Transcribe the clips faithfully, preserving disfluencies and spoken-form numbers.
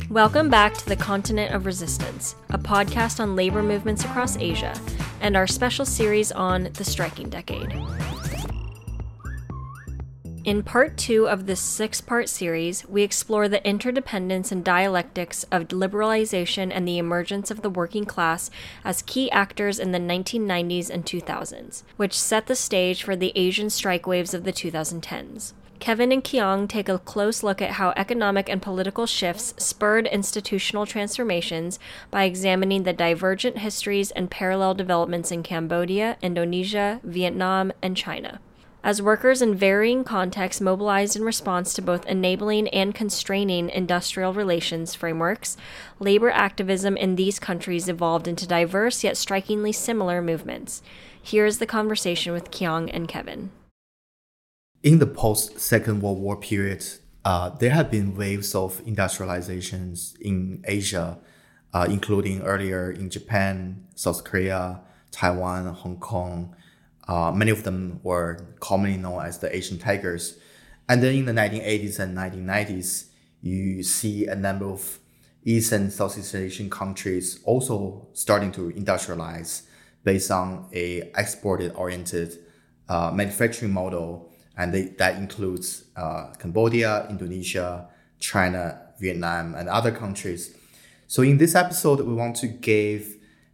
Welcome back to the Continent of Resistance, a podcast on labor movements across Asia, and our special series on the striking decade. In part two of this six-part series, we explore the interdependence and dialectics of liberalization and the emergence of the working class as key actors in the nineteen nineties and two thousands, which set the stage for the Asian strike waves of the twenty tens. Kevin and Kiyoung take a close look at how economic and political shifts spurred institutional transformations by examining the divergent histories and parallel developments in Cambodia, Indonesia, Vietnam, and China. As workers in varying contexts mobilized in response to both enabling and constraining industrial relations frameworks, labor activism in these countries evolved into diverse yet strikingly similar movements. Here is the conversation with Kiyoung and Kevin. In the post-Second World War period, uh, there have been waves of industrializations in Asia, uh, including earlier in Japan, South Korea, Taiwan, Hong Kong. Uh, many of them were commonly known as the Asian Tigers. And then in the nineteen eighties and nineteen nineties, you see a number of East and Southeast Asian countries also starting to industrialize based on a exported-oriented uh, manufacturing model. And they, that includes uh, Cambodia, Indonesia, China, Vietnam, and other countries. So in this episode, we want to give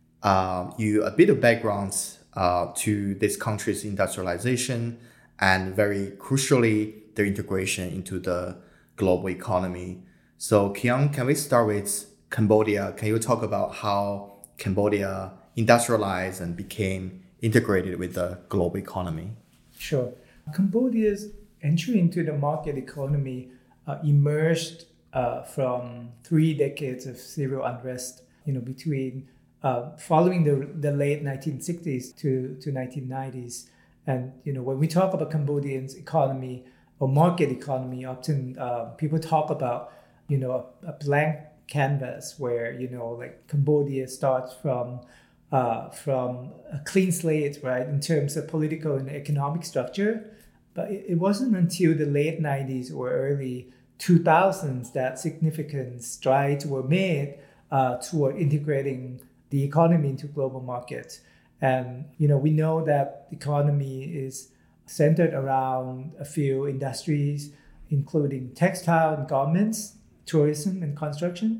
uh, you a bit of background uh, to these countries' industrialization and very crucially, their integration into the global economy. So Kiyoung, can we start with Cambodia? Can you talk about how Cambodia industrialized and became integrated with the global economy? Sure. Cambodia's entry into the market economy uh, emerged uh, from three decades of civil unrest, you know, between uh, following the the late nineteen sixties to, to nineteen nineties. And, you know, when we talk about Cambodian's economy or market economy, often uh, people talk about, you know, a, a blank canvas where, you know, like Cambodia starts from uh, from a clean slate, right, in terms of political and economic structure. But it wasn't until the late nineties or early two thousands that significant strides were made uh, toward integrating the economy into global markets. And, you know, we know that the economy is centered around a few industries, including textile and garments, tourism and construction,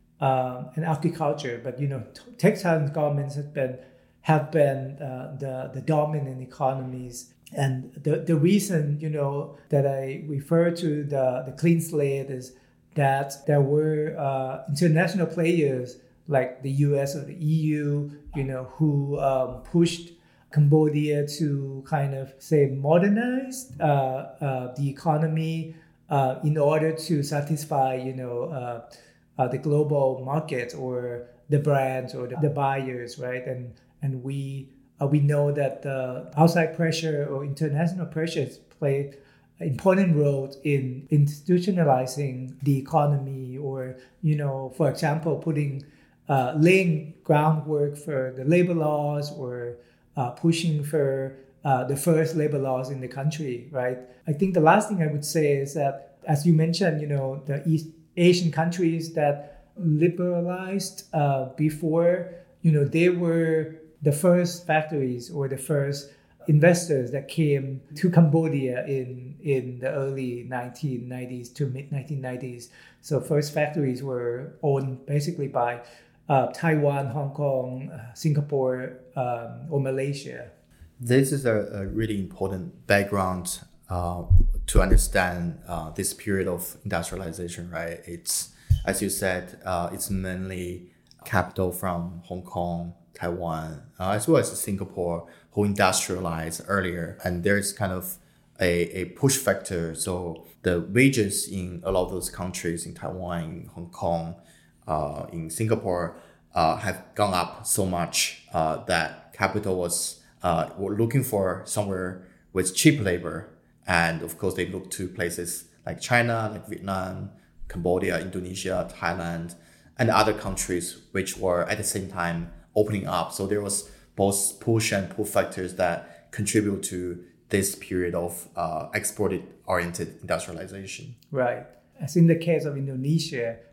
um, and agriculture. But, you know, t- textile and garments have been have been uh, the, the dominant economies. And the, the reason, you know, that I refer to the, the clean slate is that there were uh, international players like the U S or the E U, you know, who um, pushed Cambodia to kind of, say, modernize uh, uh, the economy uh, in order to satisfy, you know, uh, uh, the global market or the brands or the, the buyers, right? And and we... Uh, we know that the outside pressure or international pressures play an important role in institutionalizing the economy or, you know, for example, putting, uh, laying groundwork for the labor laws or uh, pushing for uh, the first labor laws in the country, right? I think the last thing I would say is that, as you mentioned, you know, the East Asian countries that liberalized uh, before, you know, they were the first factories or the first investors that came to Cambodia in, in the early nineteen nineties to mid nineteen nineties. So first factories were owned basically by uh, Taiwan, Hong Kong, uh, Singapore, um, or Malaysia. This is a, a really important background uh, to understand uh, this period of industrialization, right? It's, as you said, uh, it's mainly capital from Hong Kong, Taiwan, uh, as well as Singapore, who industrialized earlier. And there's kind of a, a push factor. So the wages in a lot of those countries, in Taiwan, in Hong Kong, uh, in Singapore, uh, have gone up so much uh, that capital was uh, were looking for somewhere with cheap labor. And of course, they look to places like China, like Vietnam, Cambodia, Indonesia, Thailand, and other countries which were at the same time opening up. So there was both push and pull factors that contribute to this period of uh, exported-oriented industrialization. Right. As in the case of Indonesia,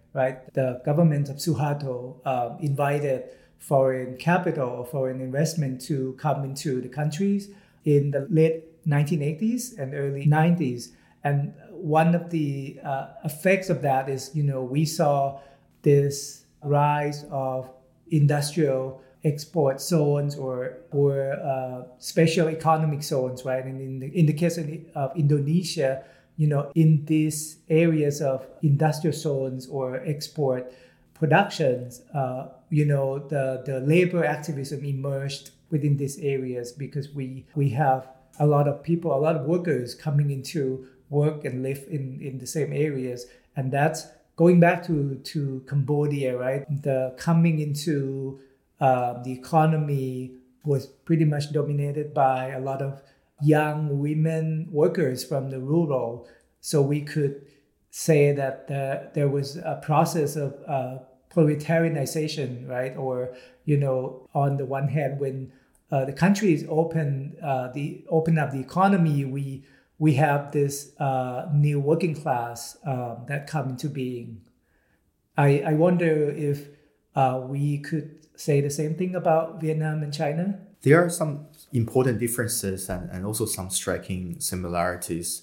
right? The government of Suharto um, invited foreign capital or foreign investment to come into the countries in the late nineteen eighties and early nineties. And one of the uh, effects of that is, you know, we saw this rise of industrial export zones or or uh, special economic zones, right? And in the, in the case of, of Indonesia, you know, in these areas of industrial zones or export productions, uh, you know, the, the labor activism emerged within these areas because we we have a lot of people, a lot of workers coming into work and live in, in the same areas. And that's going back to, to Cambodia, right? The coming into uh, the economy was pretty much dominated by a lot of young women workers from the rural. So we could say that the, there was a process of uh, proletarianization, right? Or, you know, on the one hand, when uh, the country is open, uh, the open up the economy, we we have this uh, new working class um, that come into being. I, I wonder if uh, we could say the same thing about Vietnam and China. There are some important differences and, and also some striking similarities.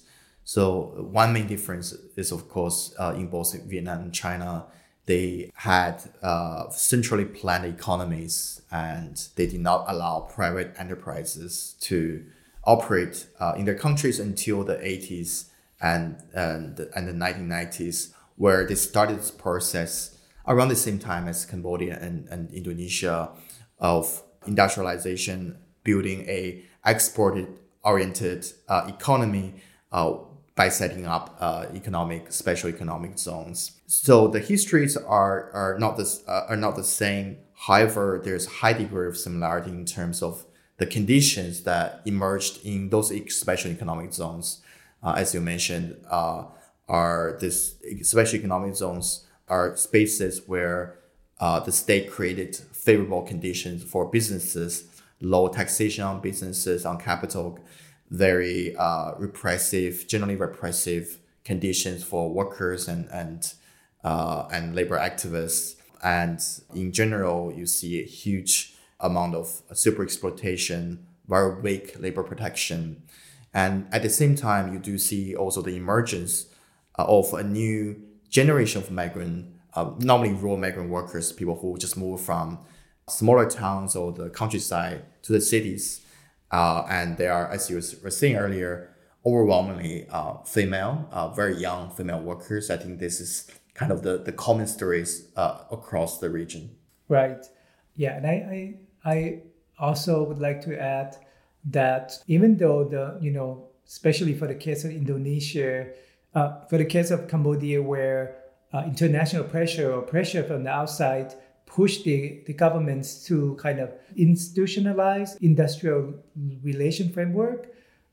So one main difference is, of course, uh, in both Vietnam and China, they had uh, centrally planned economies and they did not allow private enterprises to operate uh, in their countries until the eighties and, and, and the nineteen nineties, where they started this process around the same time as Cambodia and, and Indonesia of industrialization, building a export-oriented uh, economy uh, by setting up uh, economic special economic zones. So the histories are are not this uh, are not the same. However, there's a high degree of similarity in terms of the conditions that emerged in those special economic zones. Uh, as you mentioned, uh, are this special economic zones are spaces where uh, the state created favorable conditions for businesses, low taxation on businesses, on capital, very uh, repressive, generally repressive conditions for workers and and uh, and labor activists. And in general, you see a huge amount of super exploitation, very weak labor protection. And at the same time, you do see also the emergence uh, of a new generation of migrant, uh, normally rural migrant workers, people who just move from smaller towns or the countryside to the cities. Uh, and they are, as you were saying earlier, overwhelmingly uh, female, uh, very young female workers. I think this is kind of the, the common stories uh, across the region. Right. Yeah. And I, I, I also would like to add that even though the, you know, especially for the case of Indonesia, uh, for the case of Cambodia, where uh, international pressure or pressure from the outside push the, the governments to kind of institutionalize industrial relation framework.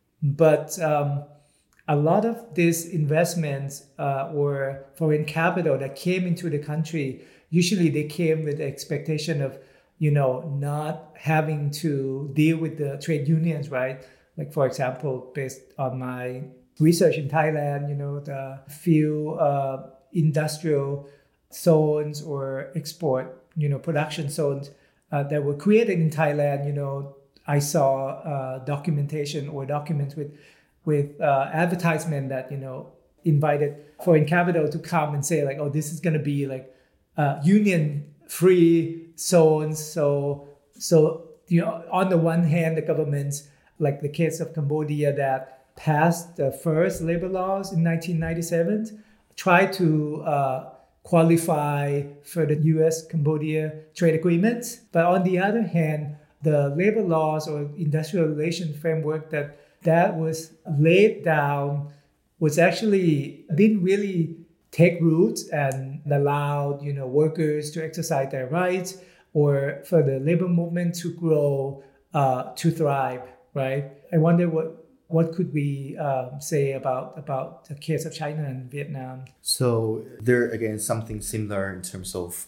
But um, a lot of these investments uh, or foreign capital that came into the country, usually they came with the expectation of, you know, not having to deal with the trade unions, right? Like, for example, based on my research in Thailand, you know, the few uh, industrial zones or export, you know, production zones uh, that were created in Thailand. You know, I saw uh, documentation or documents with with uh, advertisement that, you know, invited foreign capital to come and say like, oh, this is going to be like uh, union free zones. So, so you know, on the one hand, the governments, like the case of Cambodia that passed the first labor laws in nineteen ninety-seven, tried to uh, qualify for the U S Cambodia trade agreements. But on the other hand, the labor laws or industrial relations framework that that was laid down was actually didn't really take roots and allowed, you know, workers to exercise their rights or for the labor movement to grow, uh, to thrive, right? I wonder what what could we um, say about about the case of China and Vietnam? So there again something similar in terms of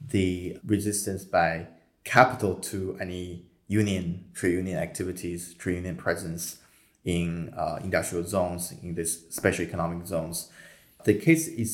the resistance by capital to any union, trade union activities, trade union presence in uh, industrial zones, in these special economic zones. The case is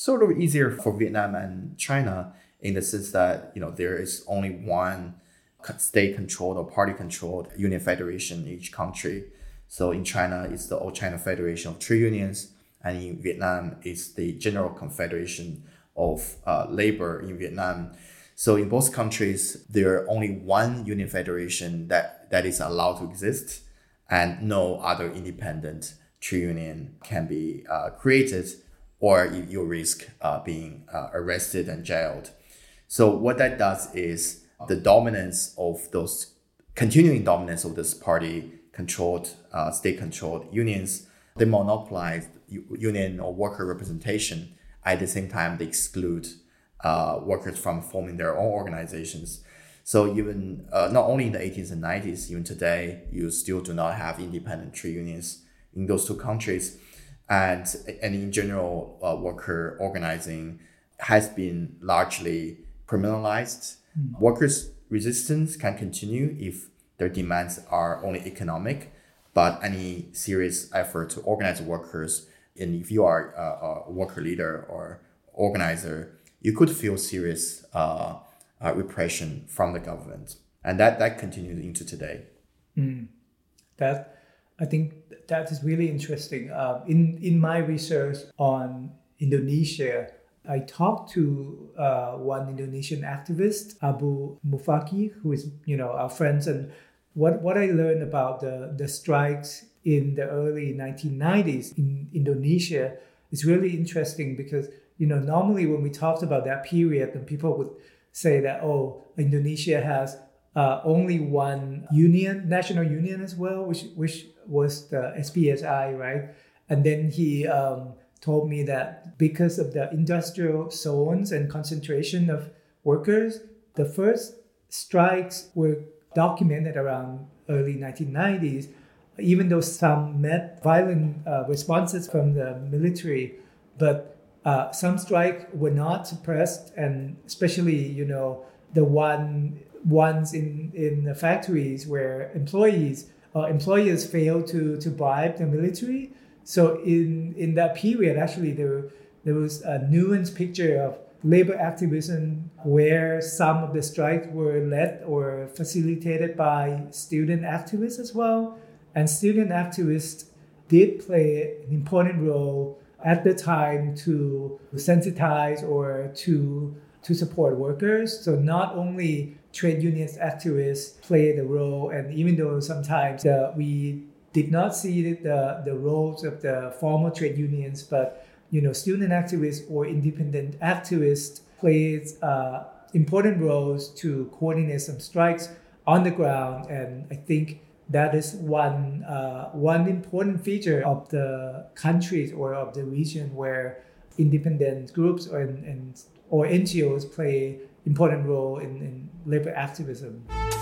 sort of easier for Vietnam and China in the sense that, you know, there is only one state-controlled or party-controlled union federation in each country. So in China, it's the All China Federation of Trade Unions, and in Vietnam, it's the General Confederation of uh, Labor in Vietnam. So in both countries, there are only one union federation that, that is allowed to exist, and no other independent trade union can be uh, created, or you, you risk uh, being uh, arrested and jailed. So what that does is the dominance of those, continuing dominance of this party-controlled, uh, state-controlled unions, they monopolize union or worker representation. At the same time, they exclude uh, workers from forming their own organizations. So even uh, not only in the eighties and nineties, even today, you still do not have independent trade unions in those two countries. And, and in general, uh, worker organizing has been largely criminalized. Mm. Workers' resistance can continue if their demands are only economic, but any serious effort to organize workers, and if you are a, a worker leader or organizer, you could feel serious uh, uh, repression from the government. And that, that continues into today. Mm. That, I think that is really interesting. Uh, in, in my research on Indonesia, I talked to uh, one Indonesian activist, Abu Mufaki, who is, you know, our friends. And what, what I learned about the, the strikes in the early nineteen nineties in Indonesia is really interesting because, you know, normally when we talked about that period, then people would say that, oh, Indonesia has uh, only one union, national union as well, which which was the S P S I, right? And then he um, told me that because of the industrial zones and concentration of workers, the first strikes were documented around early nineteen nineties, even though some met violent uh, responses from the military, but uh, some strikes were not suppressed, and especially, you know, the one ones in, in the factories where employees uh, employers failed to, to bribe the military. So in, in that period, actually, there, there was a nuanced picture of labor activism where some of the strikes were led or facilitated by student activists as well. And student activists did play an important role at the time to sensitize or to, to support workers. So not only trade unions activists played a role, and even though sometimes uh, we did not see the, the roles of the formal trade unions, but, you know, student activists or independent activists played uh, important roles to coordinate some strikes on the ground. And I think that is one uh, one important feature of the countries or of the region where independent groups or, and, or N G Os play important role in, in labor activism.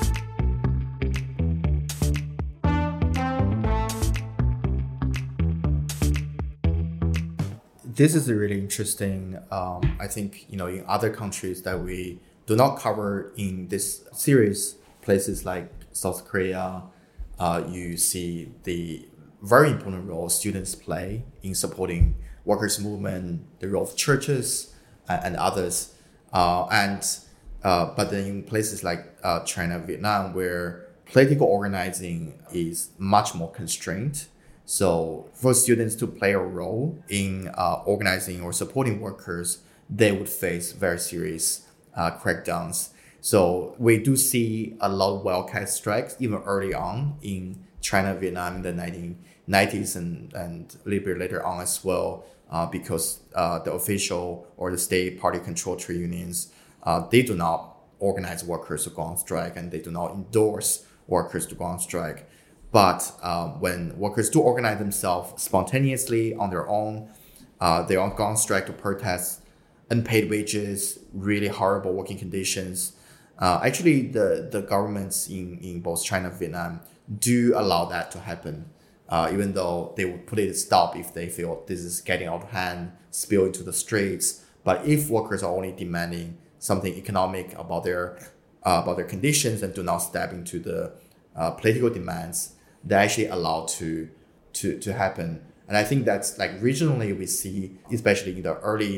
This is really interesting. Um, I think, you know, in other countries that we do not cover in this series, places like South Korea, uh, you see the very important role students play in supporting workers' movement, the role of churches uh, and others. Uh, and uh, but then in places like uh, China, Vietnam, where political organizing is much more constrained. So for students to play a role in uh, organizing or supporting workers, they would face very serious uh, crackdowns. So we do see a lot of wildcat strikes even early on in China, Vietnam in the nineteen nineties and, and a little bit later on as well, uh, because uh, the official or the state party controlled trade unions, uh, they do not organize workers to go on strike, and they do not endorse workers to go on strike. But uh, when workers do organize themselves spontaneously on their own, uh, they are go on strike to protest unpaid wages, really horrible working conditions. Uh, actually, the, the governments in, in both China and Vietnam do allow that to happen, uh, even though they would put it a stop if they feel this is getting out of hand, spill into the streets. But if workers are only demanding something economic about their uh, about their conditions and do not step into the uh, political demands, they actually allow to to to happen. And I think that's like regionally we see, especially in the early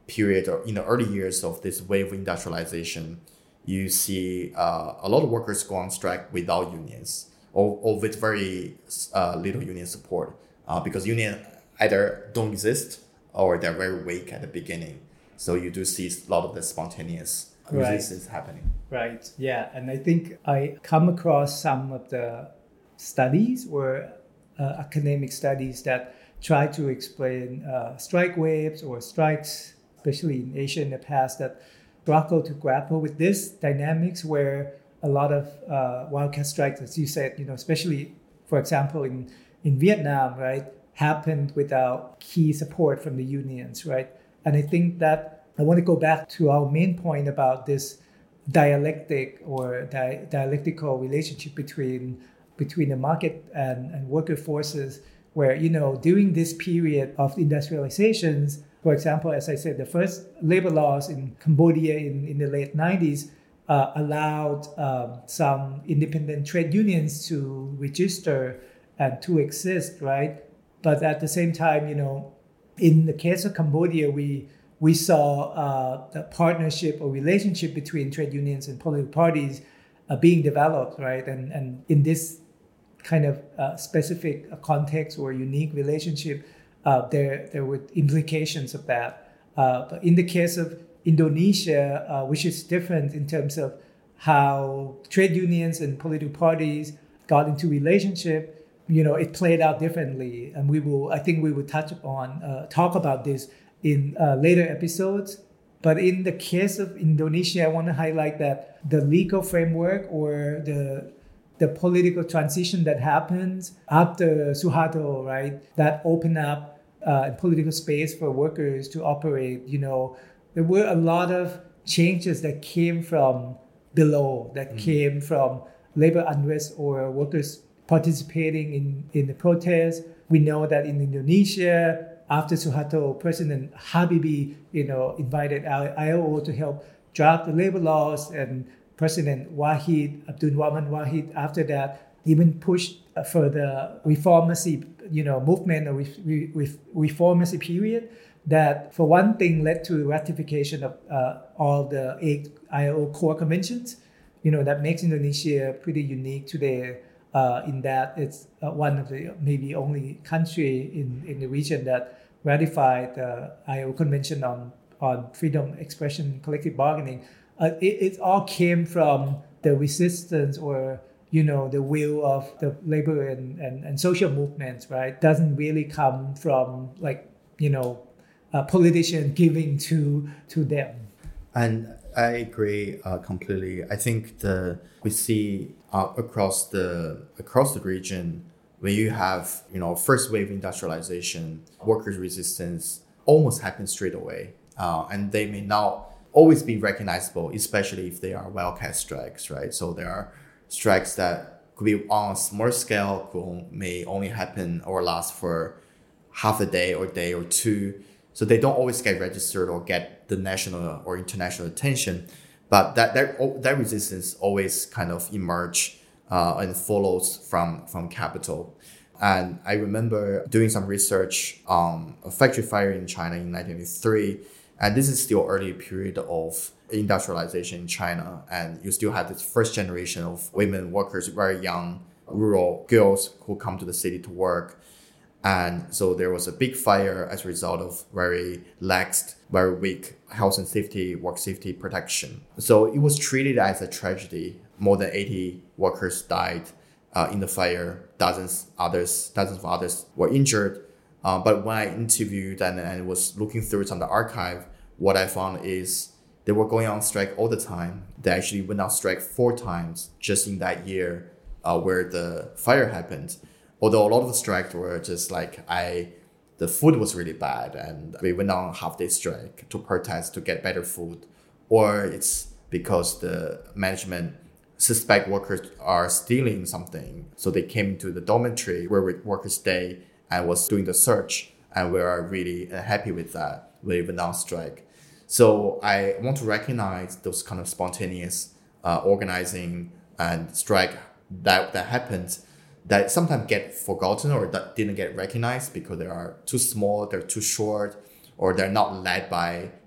period or in the early years of this wave of industrialization, you see uh, a lot of workers go on strike without unions or, or with very uh, little union support uh, because unions either don't exist or they're very weak at the beginning. So you do see a lot of the spontaneous Right. resistance happening. Right. Yeah. And I think I come across some of the studies or uh, academic studies that try to explain uh, strike waves or strikes, especially in Asia in the past, that struggle to grapple with this dynamics where a lot of uh, wildcat strikes, as you said, you know, especially, for example, in, in Vietnam, right, happened without key support from the unions, right? And I think that I want to go back to our main point about this dialectic or di- dialectical relationship between between the market and, and worker forces, where, you know, during this period of industrializations, for example, as I said, the first labor laws in Cambodia in, in the late nineties uh, allowed um, some independent trade unions to register and to exist, right? But at the same time, you know, in the case of Cambodia, we we saw uh, the partnership or relationship between trade unions and political parties uh, being developed, right? And and in this kind of uh, specific context or unique relationship, uh, there there were implications of that. Uh, but in the case of Indonesia, uh, which is different in terms of how trade unions and political parties got into relationship, you know, it played out differently. And we will, I think we will touch upon, uh, talk about this in uh, later episodes. But in the case of Indonesia, I want to highlight that the legal framework or the the political transition that happens after Suharto, right, that opened up uh, political space for workers to operate, you know, there were a lot of changes that came from below, that mm. came from labor unrest or workers participating in, in the protests. We know that in Indonesia, after Suharto, President Habibie, you know, invited I L O to help draft the labor laws, and President Wahid, Abdul Rahman Wahid, after that, even pushed for the reformacy, you know, movement or re- re- reformacy period. That, for one thing, led to ratification of uh, all the eight I L O core conventions. You know, that makes Indonesia pretty unique today. Uh, in that it's uh, one of the maybe only country in, in the region that ratified the I L O Convention on, on freedom, expression, collective bargaining. Uh, it, it all came from the resistance or, you know, the will of the labor and, and, and social movements, right? Doesn't really come from, like, you know, a politician giving to to them. And I agree uh, completely. I think the we see uh, across the across the region, when you have, you know, first wave industrialization, workers' resistance almost happens straight away, uh, and they may not always be recognizable, especially if they are wildcat strikes, right? So there are strikes that could be on a small scale, could, may only happen or last for half a day or day or two. So they don't always get registered or get the national or international attention, but that that, that resistance always kind of emerge uh, and follows from, from capital. And I remember doing some research on a factory fire in China in nineteen eighty-three, and this is still early period of industrialization in China, and you still have this first generation of women workers, very young rural girls who come to the city to work. And so there was a big fire as a result of very lax, very weak health and safety, work safety protection. So it was treated as a tragedy. More than eighty workers died uh, in the fire. Dozens others, dozens of others were injured. Uh, but when I interviewed and, and was looking through some of the archive, what I found is they were going on strike all the time. They actually went on strike four times just in that year uh, where the fire happened. Although a lot of the strikes were just like, I, the food was really bad and we went on half day strike to protest to get better food. Or it's because the management suspect workers are stealing something. So they came to the dormitory where workers stay and was doing the search. And we are really happy with that. We went on strike. So I want to recognize those kind of spontaneous uh, organizing and strike that, that happened, that sometimes get forgotten or that didn't get recognized because they are too small, they're too short, or they're not led by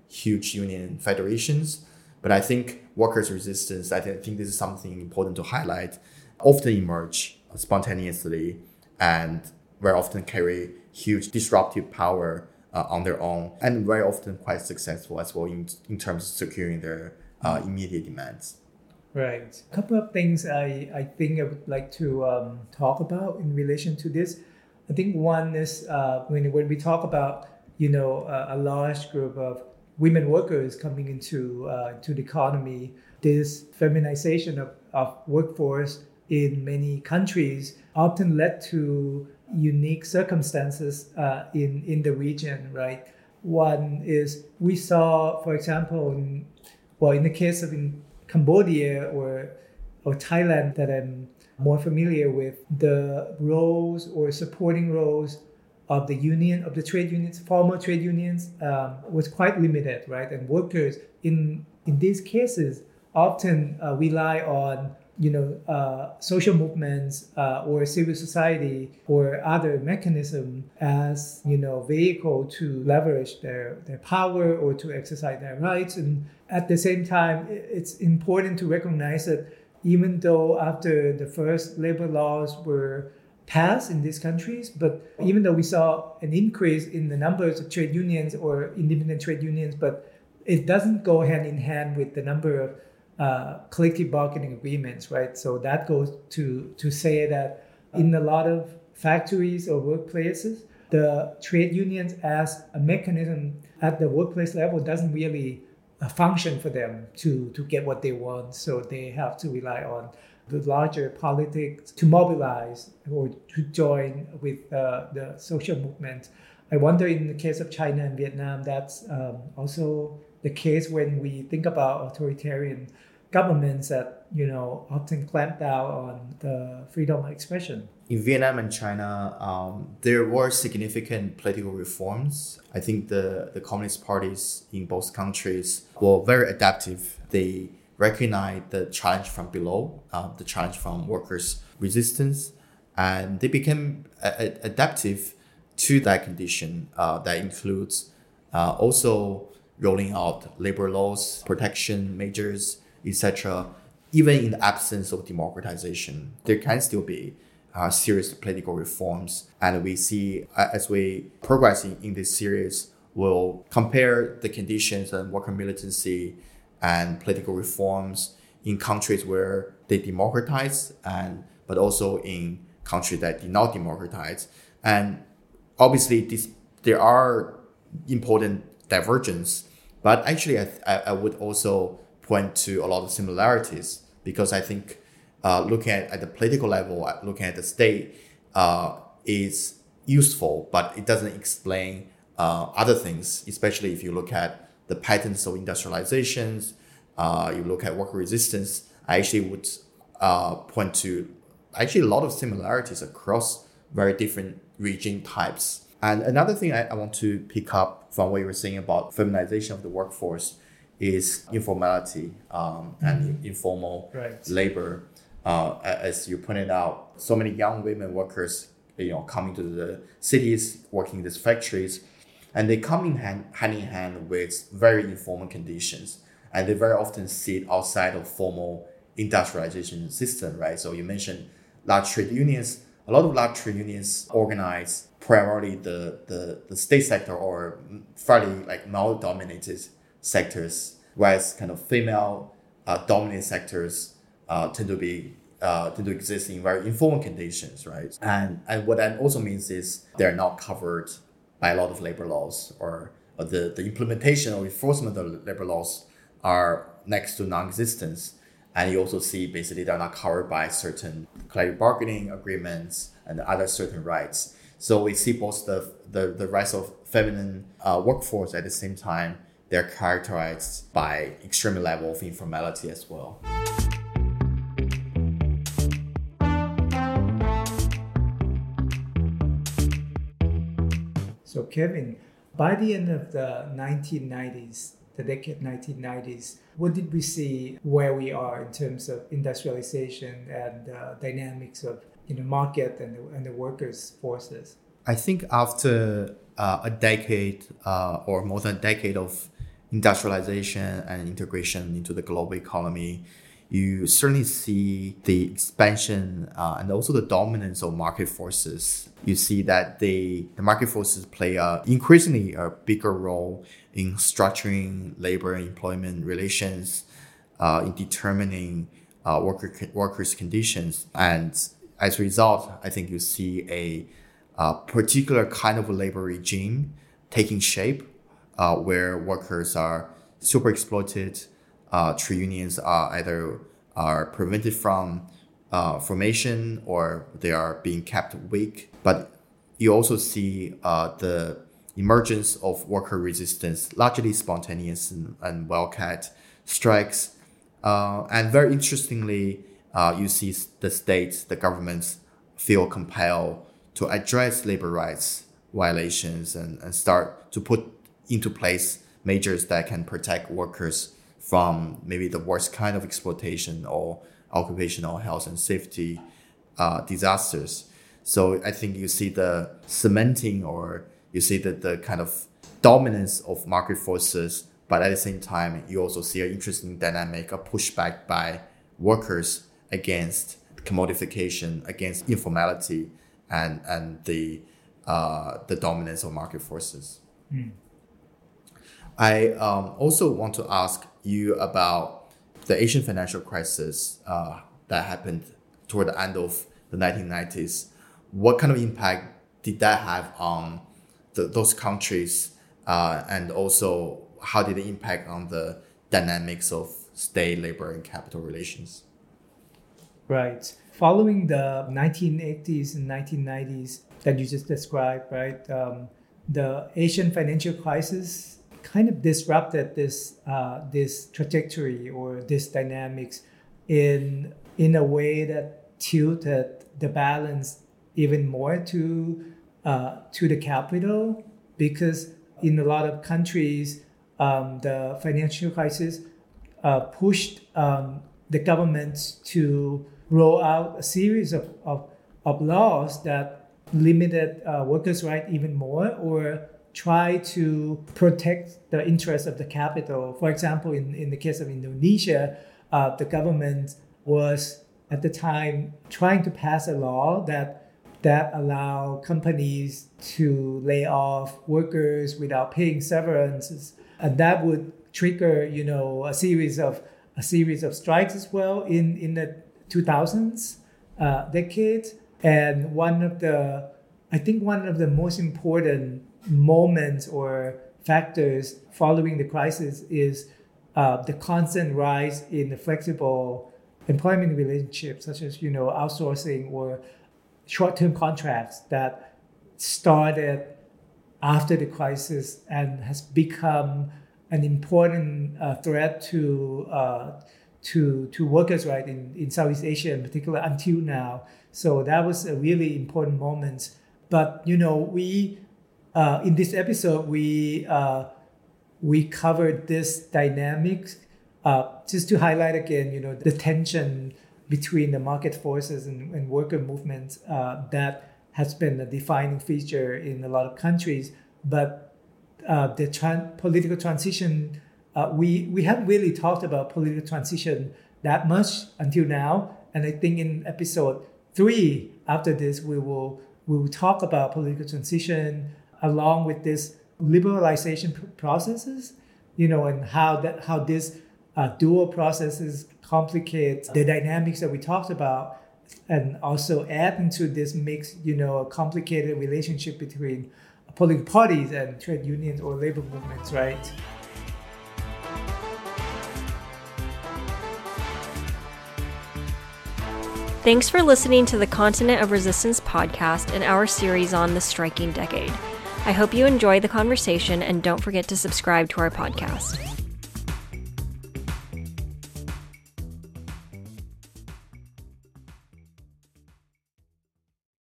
huge union federations. But I think workers' resistance, I think this is something important to highlight, often emerge spontaneously and very often carry huge disruptive power uh, on their own, and very often quite successful as well in, in terms of securing their uh, immediate demands. Right. A couple of things I, I think I would like to um, talk about in relation to this. I think one is uh, when, when we talk about, you know, uh, a large group of women workers coming into uh, to the economy, this feminization of, of workforce in many countries often led to unique circumstances uh, in, in the region, right? One is we saw, for example, in, well, in the case of in Cambodia or, or Thailand that I'm more familiar with, the roles or supporting roles of the union, of the trade unions, formal trade unions, um, was quite limited, right? And workers in in these cases often uh, rely on, you know, uh, social movements uh, or civil society or other mechanism as, you know, vehicle to leverage their, their power or to exercise their rights. And at the same time, it's important to recognize that even though after the first labor laws were passed in these countries, but even though we saw an increase in the numbers of trade unions or independent trade unions, but it doesn't go hand in hand with the number of uh, collective bargaining agreements, right? So that goes to, to say that in a lot of factories or workplaces, the trade unions as a mechanism at the workplace level doesn't really uh, function for them to, to get what they want. So they have to rely on the larger politics to mobilize or to join with uh, the social movement. I wonder in the case of China and Vietnam, that's um, also the case when we think about authoritarian governments that, you know, often clamp down on the freedom of expression. In Vietnam and China, um, there were significant political reforms. I think the, the communist parties in both countries were very adaptive. They recognize the challenge from below, uh, the challenge from workers' resistance, and they became a- a- adaptive to that condition. Uh, that includes uh, also rolling out labor laws, protection measures, et cetera. Even in the absence of democratization, there can still be uh, serious political reforms, and we see uh, as we progress in, in this series, we'll compare the conditions and worker militancy and political reforms in countries where they democratize, and but also in countries that did not democratize. And obviously, this, there are important divergence, but actually, I, I would also point to a lot of similarities, because I think uh, looking at, at the political level, looking at the state uh, is useful, but it doesn't explain uh, other things, especially if you look at the patterns of industrializations, uh, you look at worker resistance. I actually would uh, point to actually a lot of similarities across very different region types. And another thing I, I want to pick up from what you were saying about feminization of the workforce is informality um, and mm-hmm. informal right. labor. Uh, as you pointed out, so many young women workers, you know, coming to the cities, working in these factories, and they come in hand, hand in hand with very informal conditions, and they very often sit outside of formal industrialization system, right? So you mentioned large trade unions. A lot of large trade unions organize primarily the, the, the state sector or fairly like male-dominated sectors, whereas kind of female uh, dominated sectors uh, tend to be uh, tend to exist in very informal conditions, right? And and what that also means is they're not covered by a lot of labor laws, or, or the, the implementation or enforcement of labor laws are next to non-existence. And you also see basically they're not covered by certain collective bargaining agreements and other certain rights. So we see both the the, the rise of feminine uh, workforce at the same time, they're characterized by extreme level of informality as well. So Kevin, by the end of the nineteen nineties, the decade nineteen nineties, what did we see where we are in terms of industrialization and uh, dynamics of you know market and the, and the workers' forces? I think after uh, a decade uh, or more than a decade of industrialization and integration into the global economy, you certainly see the expansion uh, and also the dominance of market forces. You see that they, the market forces play a increasingly a bigger role in structuring labor and employment relations, uh, in determining uh, worker workers' conditions. And as a result, I think you see a, a particular kind of a labor regime taking shape, uh, where workers are super exploited. Uh, trade unions are either are prevented from uh, formation or they are being kept weak. But you also see uh, the emergence of worker resistance, largely spontaneous and, and wildcat strikes. Uh, and very interestingly, uh, you see the states, the governments feel compelled to address labor rights violations and, and start to put into place measures that can protect workers from maybe the worst kind of exploitation or occupational health and safety uh, disasters. So I think you see the cementing, or you see the, the kind of dominance of market forces, but at the same time, you also see an interesting dynamic, a pushback by workers against commodification, against informality, and and the uh, the dominance of market forces. Mm. I um, also want to ask you about the Asian financial crisis uh, that happened toward the end of the nineteen nineties. What kind of impact did that have on the, those countries, uh, and also how did it impact on the dynamics of state, labor, and capital relations? Right. Following the nineteen eighties and nineteen nineties that you just described, right, um, the Asian financial crisis kind of disrupted this uh, this trajectory or this dynamics in in a way that tilted the balance even more to uh, to the capital, because in a lot of countries, um, the financial crisis uh, pushed um, the government to roll out a series of, of, of laws that limited uh, workers' rights even more, or try to protect the interests of the capital. For example, in, in the case of Indonesia, uh, the government was at the time trying to pass a law that that allow companies to lay off workers without paying severances, and that would trigger, you know, a series of a series of strikes as well in in the two thousands uh, decade. And one of the, I think one of the most important moments or factors following the crisis is uh, the constant rise in the flexible employment relationships, such as, you know, outsourcing or short-term contracts that started after the crisis and has become an important uh, threat to uh, to to workers' rights in, in Southeast Asia in particular until now. So that was a really important moment. But, you know, we uh, in this episode we uh, we covered this dynamics uh, just to highlight again, you know, the tension between the market forces and, and worker movements uh, that has been a defining feature in a lot of countries. But uh, the tran- political transition, uh, we, we haven't really talked about political transition that much until now. And I think in episode three, after this, we will we will talk about political transition along with this liberalization pr- processes, you know, and how that how this uh, dual processes complicate the dynamics that we talked about, and also add into this mix, you know, a complicated relationship between political parties and trade unions or labor movements, right? Thanks for listening to the Continent of Resistance podcast and our series on the striking decade. I hope you enjoy the conversation, and don't forget to subscribe to our podcast.